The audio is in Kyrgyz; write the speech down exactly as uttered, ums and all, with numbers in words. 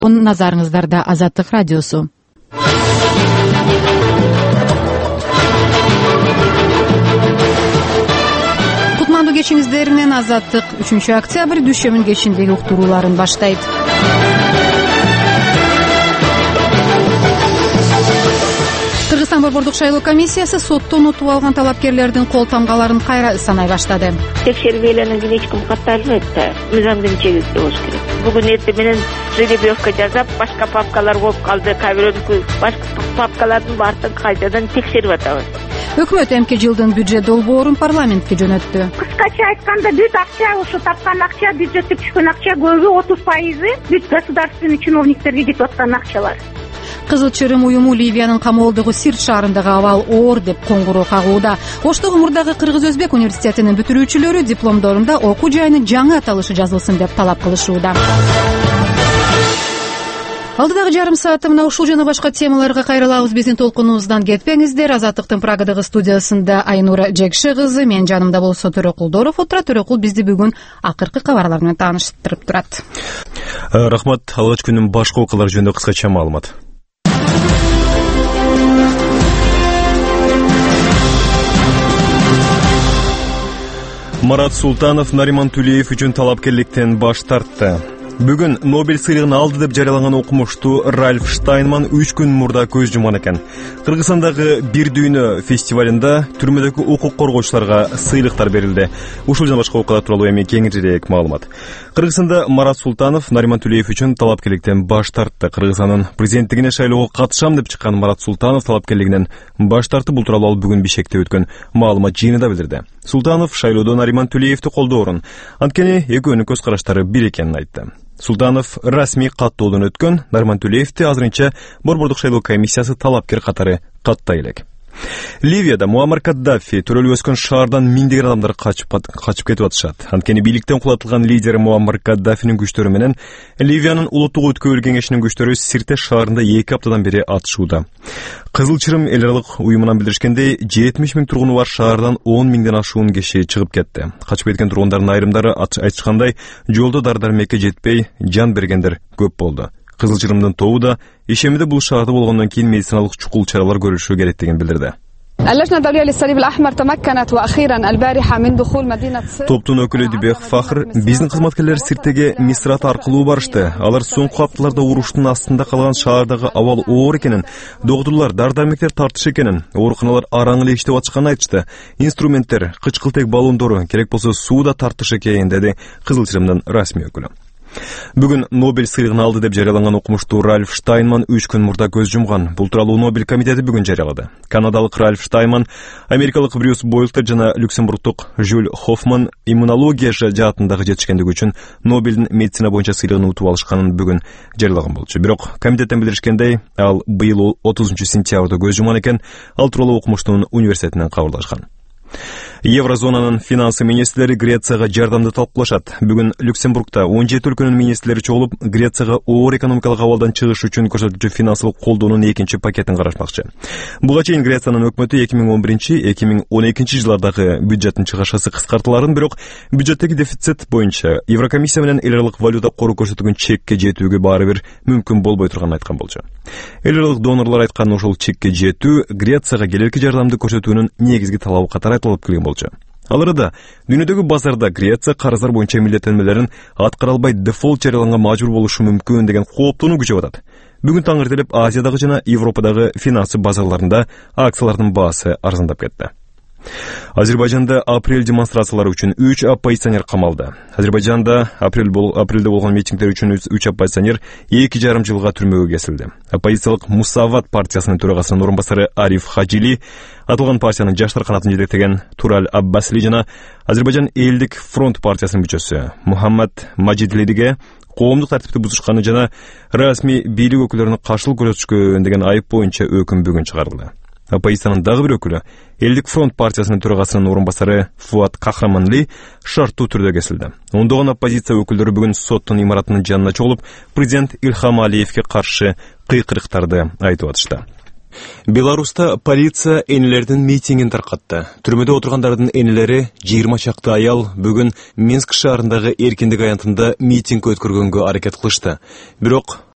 Назарыңыздарда Азаттык радиосу. Кутмандуу кечиңиздер менен Азаттык үчүнчү октябрь дүйшөмүн кечиндеги уктурууларын баштайт. Кыргызстан Борбордук шайлоо комиссиясы соттон утуп алган талапкерлердин кол тамгаларын кайра санай баштады. Текшербейлеринин эч ким катталбайт да, мыйзамдын чегинде болуш керек. Бүгүн эртең менен жеребьевка жасап, башка папкалар болуп калды, кабирөнүкү башка папкалардын баарын кайрадан текшерип атабыз. Өкмөт эмки жылдын бюджет долбоорун парламентке жөнөттү. Кыскача айтканда бүт акча, ушу тапкан акча, бюджетке түшкөн акча көбү отуз пайызы бүт государственный чиновниктерге кетип аткан акчалар. Кызыл Чырым уюму Ливиянын камоолдогу Сирт шаарындагы абал оор деп коңгуроо кагууда. Оштогу мурдагы Кыргыз-Өзбек университетинин бүтүрүүчүлөрү дипломдорунда окуу жайынын жаңы аталышы жазылсын деп талап кылышууда. Алдыдагы жарым саатта мына ушул жана башка темаларга кайрылабыз. Биздин толкунубуздан кетпеңиздер. Азаттыктын Прагадагы студиясында Айнура Жекши кызы, мен жанымда болсо Төрөкулдоров отурат. Төрөкул бизди бүгүн акыркы кабарлар менен тааныштырып турат. Рахмат. Алгач күнүн башка окуялары жөнүндө кыскача маалымат. Марат Султанов Нариман Тулеев үчүн талапкерликтен баш тартты. Бүгүн Нобель сыйлыгын алды деп жарыяланган окумуштуу Ральф Штайнман үч күн мурда көз жумган экен. Кыргызстандагы Бир дүйнө фестивалында түрмөдөгү укук коргоочуларга сыйлыктар берилди. Ушул жана башка окуялар тууралуу эми кеңирээк маалымат. Кыргызстанда Марат Султанов Нариман Тулеев үчүн талапкерликтен баш тартты. Кыргызстандын президенттигине шайлоого катышам деп чыккан Марат Султанов талапкерлигинен баш тартты. Бул тууралуу ал бүгүн Бишкекте өткөн маалымат жыйынында билдирди. Султанов шайлоодо Нариман Тулеевди колдоорун, анткени экөөнүн көз караштары бир экенин айтты. Султанов расмий каттоодон өткөн. Нариман Тулеевди азырынча Борбордук шайлоо комиссиясы талапкер катары каттай элек. Ливияда Муаммар Каддафи төрөлүп өскөн шаардан миңдеген адамдар качып качып кетип атышат. Анткени бийликтен кулатылган лидер Муаммар Каддафинин күчтөрү менен Ливиянын улуттук өткөрүү кеңешинин күчтөрү Сирте шаарында эки аптадан бери атышууда. Кызыл Чырым эл аралык уюмунан билдиришкендей, жетимиш миң тургуну бар шаардан он миңден ашуун киши чыгып кетти. Качып кеткен тургундардын айрымдары айтышкандай, жолдо дар-дармекке жетпей жан бергендер көп болду. Кызыл Чырымдын тобу да ишемиде бул шаарда болгондон кийин медициналык чукул чаралар көрүлүшү керектигин билдирди. Топтун өкүлү Дибек Фахр, биздин кызматкерлер Сиртеге Мисрат аркылуу барышты. Алар соңку апталарда уруштун астында калган шаардагы абал оор экенин, докторлор дар-дармектер тартыш экенин, ооруканалар араң эле иштеп атышканын айтышты. Инструменттер, кычкылтек баллондору, керек болсо сууда тартыш экен, деди Кызыл Чырымдын расмий өкүлү. Бүгүн Нобель сыйлыгын алды деп жарыяланган окумуштуу Ральф Штайнман үч күн мурда көз жумган. Бул тууралуу Нобель комитети бүгүн жарыялады. Канадалык Ральф Штайнман, америкалык Брюс Бойлтер жана люксембургтук Жюль Хоффман иммунология жаатындагы жетишкендиги үчүн Нобелдин медицина боюнча сыйлыгын утуп алышканын бүгүн жарыялаган болчу. Бирок комитеттен билдиришкендей, ал быйыл отузунчу сентябрда көз жумган экен. Ал тууралуу окумуштунун университетинен кабарлашкан. Еврозонанын финансы министрлери Грецияга жардамды талкуулашат. Бүгүн Люксембургда он жети өлкөнүн министрлери чогулуп, Грецияга оор экономикалык абалдан чыгыш үчүн көрсөтүүчү финансылык колдоонун экинчи пакетин карашмакчы. Буга чейин Грециянын өкмөтү эки миң он биринчи — эки миң он экинчи жылдардагы бюджеттин чыгашасы кыскартыларын, бирок бюджеттеги дефицит боюнча Еврокомиссия менен эл аралык валюта кору көрсөтүлгөн чекке жетүүгө баары бир мүмкүн болбой турганын айткан болчу. Эл аралык донорлор айткан ошол чекке жетүү Грецияга келерки жардамды көрсөтүүнүн негизги талабы катары айтылып келген болчу. Ал арада дүйнөдөгү базарда Греция карыздар боюнча милдеттенмелерин аткара албай дефолт жарыяланга мажбур болушу мүмкүн деген кооптонуу күчөп атат. Бүгүн таң эртелеп Азиядагы жана Европадагы финансы базарларында акциялардын баасы арзандап кетти. Азербайжанда апрель демонстрациялары үчүн үч оппозиционер камалды. Азербайжанда апрель бол, апрелде болгон митингдер үчүн үч оппозиционер эки жарым жылга түрмөгө кесилди. Оппозициялык Мусават партиясынын төрагасынын орун басары Ариф Хаджили, атылган партиянын жаштар канатын жетектеген Тураль Аббасли жана Азербайжан элдик фронт партиясынын мүчөсү Мухаммад Маджидлидиге коомдук тартипти бузушканы жана расмий бийлик өкүлдөрүнө каршылык көрсөтүшкөн деген айып боюнча өкүм бүгүн чыгарылды. Оппозициянын дагы бир өкүлү, элдик фронт партиясынын төрагасынын орун басары Фуат Кахраманли шарттуу түрдө кесилди. Ондогон оппозиция өкүлдөрү бүгүн соттун имаратынын жанына чогулуп, президент Илхам Алиевге каршы кыйкырыктарды айтып атышты. Беларуста полиция энелердин митингин таркатты. Түрмөдө отургандардын энелери жыйырма чакты аял бүгүн Минск шаарындагы эркиндик аянтында митинг өткөргөнгө аракет кылышты. Бирок